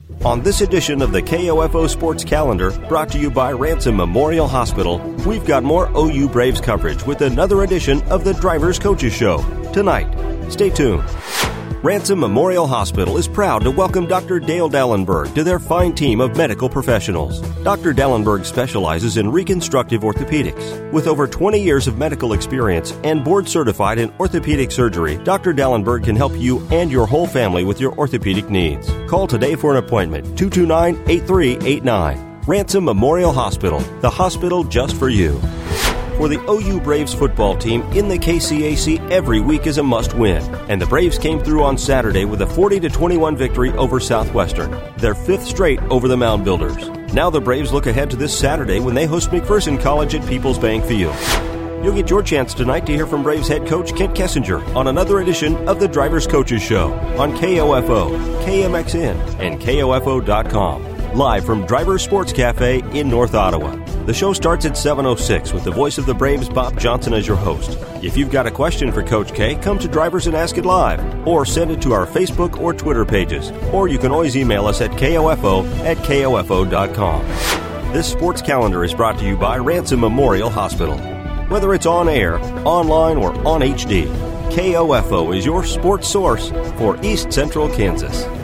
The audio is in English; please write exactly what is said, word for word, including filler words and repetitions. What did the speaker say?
On this edition of the K O F O Sports Calendar, brought to you by Ransom Memorial Hospital, we've got more O U Braves coverage with another edition of the Drivers Coaches Show. Tonight, stay tuned. Ransom Memorial Hospital is proud to welcome Doctor Dale Dallenberg to their fine team of medical professionals. Doctor Dallenberg specializes in reconstructive orthopedics. With over twenty years of medical experience and board certified in orthopedic surgery, Doctor Dallenberg can help you and your whole family with your orthopedic needs. Call today for an appointment, two two nine, eight three eight nine. Ransom Memorial Hospital, the hospital just for you. For the O U Braves football team in the K C A C, every week is a must-win. And the Braves came through on Saturday with a forty to twenty-one victory over Southwestern, their fifth straight over the Mound Builders. Now the Braves look ahead to this Saturday when they host McPherson College at Peoples Bank Field. You'll get your chance tonight to hear from Braves head coach Kent Kessinger on another edition of the Drivers Coaches Show on K O F O, K M X N, and K O F O dot com. Live from Drivers Sports Cafe in North Ottawa. The show starts at seven oh six with the voice of the Braves, Bob Johnson, as your host. If you've got a question for Coach K, come to Drivers and ask it live, or send it to our Facebook or Twitter pages. Or you can always email us at K O F O at K O F O dot com. This sports calendar is brought to you by Ransom Memorial Hospital. Whether it's on air, online, or on H D, K O F O is your sports source for East Central Kansas.